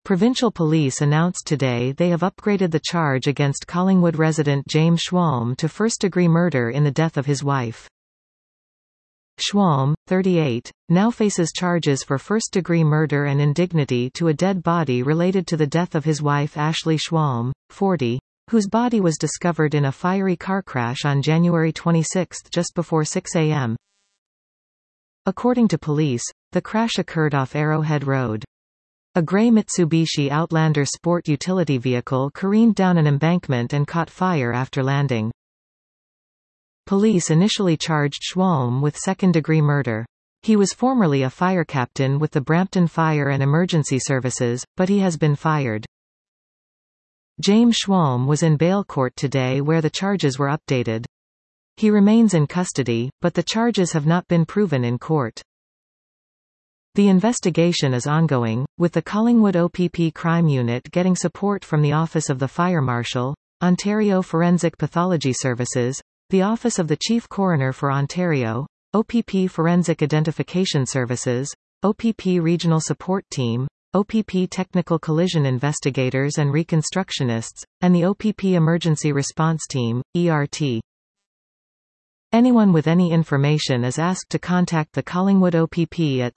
Provincial police announced today they have upgraded the charge against Collingwood resident James Schwalm to first-degree murder in the death of his wife. Schwalm, 38, now faces charges for first-degree murder and indignity to a dead body related to the death of his wife Ashley Schwalm, 40, whose body was discovered in a fiery car crash on January 26 just before 6 a.m. According to police, the crash occurred off Arrowhead Road. A grey Mitsubishi Outlander sport utility vehicle careened down an embankment and caught fire after landing. Police initially charged Schwalm with second-degree murder. He was formerly a fire captain with the Brampton Fire and Emergency Services, but he has been fired. James Schwalm was in bail court today where the charges were updated. He remains in custody, but the charges have not been proven in court. The investigation is ongoing, with the Collingwood OPP Crime Unit getting support from the Office of the Fire Marshal, Ontario Forensic Pathology Services, the Office of the Chief Coroner for Ontario, OPP Forensic Identification Services, OPP Regional Support Team, OPP Technical Collision Investigators and Reconstructionists, and the OPP Emergency Response Team, ERT. Anyone with any information is asked to contact the Collingwood OPP at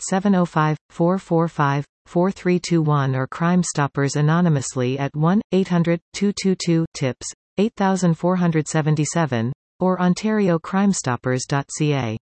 705-445-4321 or Crime Stoppers anonymously at 1-800-222-TIPS, 8477, or ontariocrimestoppers.ca.